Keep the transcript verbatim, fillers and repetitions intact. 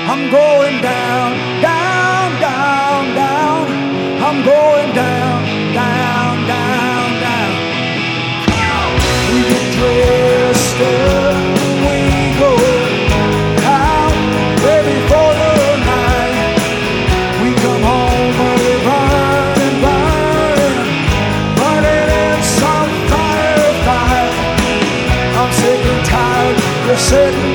I'm going down, down, down, down. I'm going down, down, down, down. We get dressed up, we go out, ready for the night. We come home early, burning, burning, burning in some firefight. I'm sick and tired, you're sitting